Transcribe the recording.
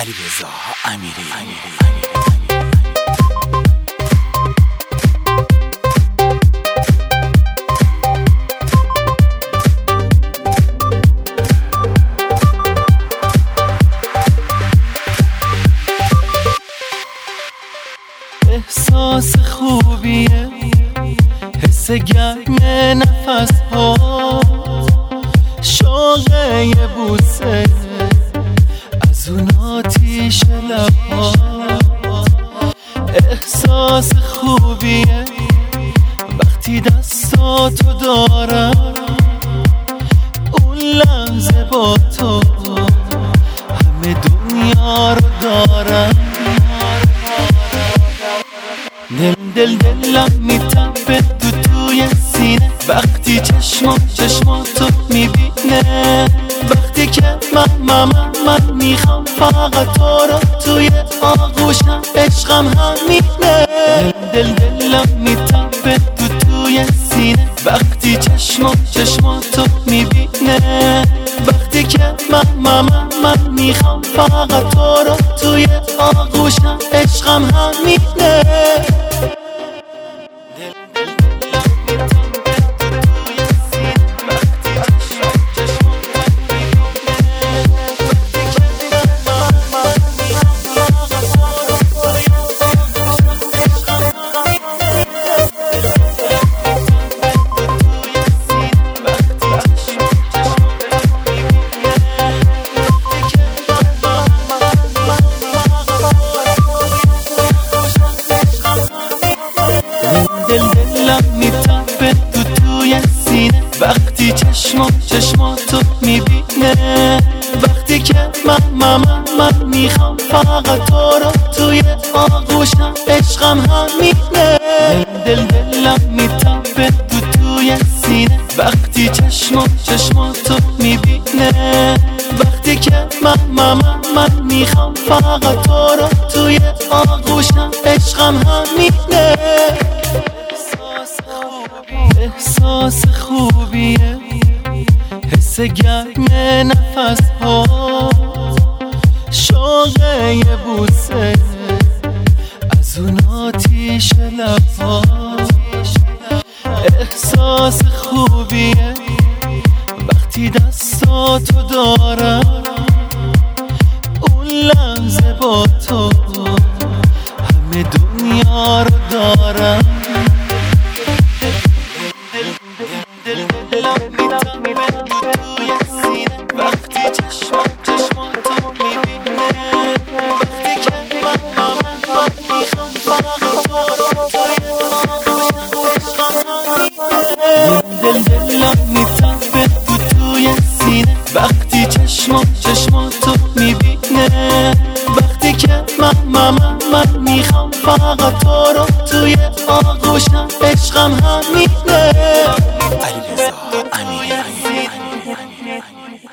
علیرضا امیری. احساس خوبیه، حس گرم نفس ها، شوق یه بوسه از اون آتیش لب ها. احساس خوبیه وقتی دستاتو دارم، اون لحظه با تو همه دنیا رو دارم. دلم میتپه توی سینه وقتی چشماتو میبینه. وقتی که من میخوام فقط تو رو توی آغوشم، عشقم همینه. دلم میتپه توی سینه وقتی چشماتو میبینه. وقتی که من میخوام فقط تو رو توی آغوشم، عشقم همینه. دلم میتپه توی سینه وقتی چشماتو میبینه. وقتی که من میخوام فقط تو رو توی آغوشم، عشقم همینه. دلم میتپه توی سینه وقتی چشماتو میبینه. وقتی که من میخوام فقط تو رو توی آغوشم، عشقم همینه. احساس خوبیه، حس گرم نفس ها، شوق یه بوسه از اون آتیش لب ها. احساس خوبیه وقتی دستاتو دارم، اون لحظه با تو همه دنیا رو دارم. دلم میتپه توی سینه وقتی چشماتو میبینه. وقتی که من میخوام فقط تو رو توی آغوشم، دلم میتپه توی سینه وقتی چشماتو میبینه. وقتی که من میخوام فقط تو رو توی آغوشم، عشقم همینه. علیرضا امیری.